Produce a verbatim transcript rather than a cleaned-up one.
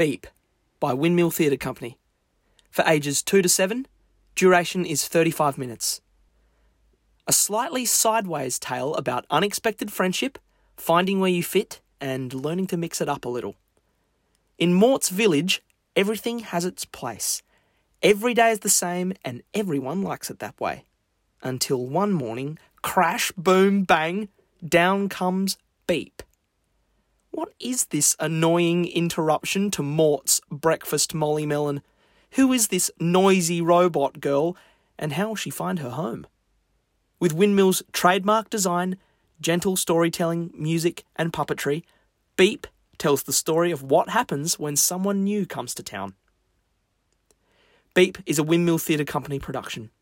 Beep by Windmill Theatre Company. For ages two to seven, duration is thirty-five minutes. A slightly sideways tale about unexpected friendship, finding where you fit, and learning to mix it up a little. In Mort's village, everything has its place. Every day is the same, and everyone likes it that way. Until one morning, crash, boom, bang, down comes Beep. What is this annoying interruption to Mort's breakfast Molly Melon? Who is this noisy robot girl, and how will she find her home? With Windmill's trademark design, gentle storytelling, music and puppetry, Beep tells the story of what happens when someone new comes to town. Beep is a Windmill Theatre Company production.